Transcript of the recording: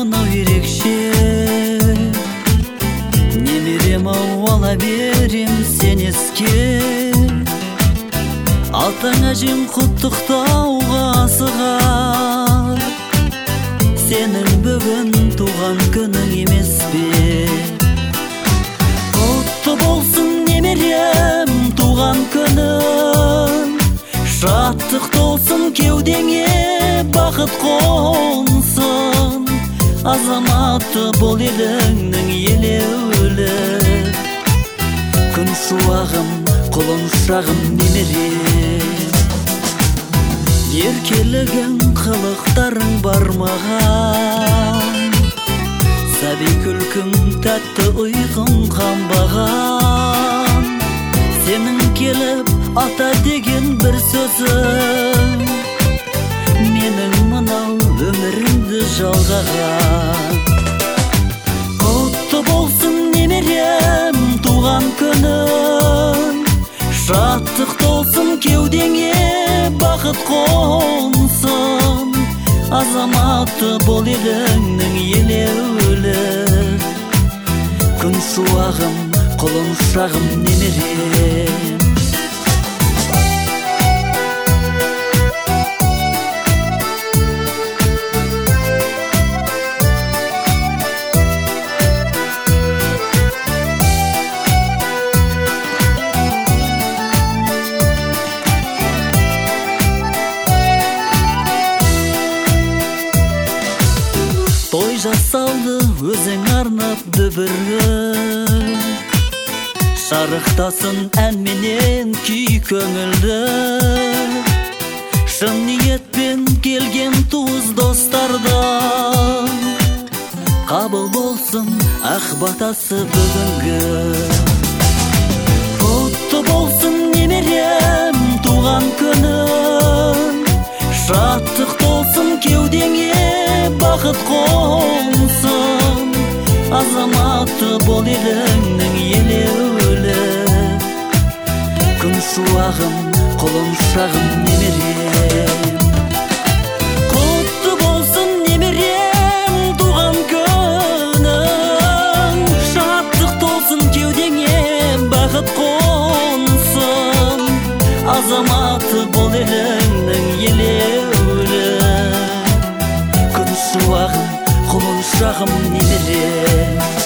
анау ерекше. Немерем-ау, ала берем сен еске. Атаң әжең құттықтауға асығар. Сенің бүгін туған күнің емес пе? Құтты болсын немерем туған күнің. Шаттық толсын кеудеңе, бақыт қонсын. Азаматы бол еліңнің елеулі. Күн шуағым, құлыншағым немерем. Еркелігің, қылықтарың бармаған. Сәби күлкің, тәтті ұйқың қанбаған. Сенің келіп ата деген бір сөзің менің мынау өмірімді жалғаған. Құтты болсын немерем туған күнің. Шаттық толсын кеудеңе, бақыт қонсын. Азаматы бол еліңнің елеулі. Күн шуағым, құлыншағым немерем. Той жасалды өзің арнап дүбірлі. Шарықтасын әнменен күй көңілді. Шын ниетпен келген туыс достардан. Қабыл болсын ақ батасы бүгінгі. Құтты болсын немерем туған күнің. Шаттық толсын кеудеңе, бақыт қонсын. Азаматы бол еліңнің елеулі. Күн шуағым, құлыншағым немерем. Құтты болсын немерем туған күнің. Шаттық толсын кеудеңе, бақыт қонсын. Азаматы бол еліңнің елеулі. Күн шуағым, құлыншағым немерем.